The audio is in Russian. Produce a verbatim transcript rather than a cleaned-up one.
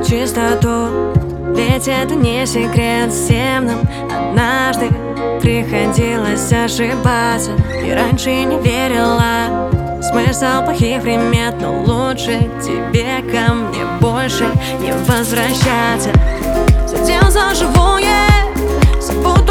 чистоту. Ведь это не секрет, всем нам однажды приходилось ошибаться. И раньше не верила в смысл плохих примет, но лучше тебе ко мне больше не возвращаться. Задел за живое, забуду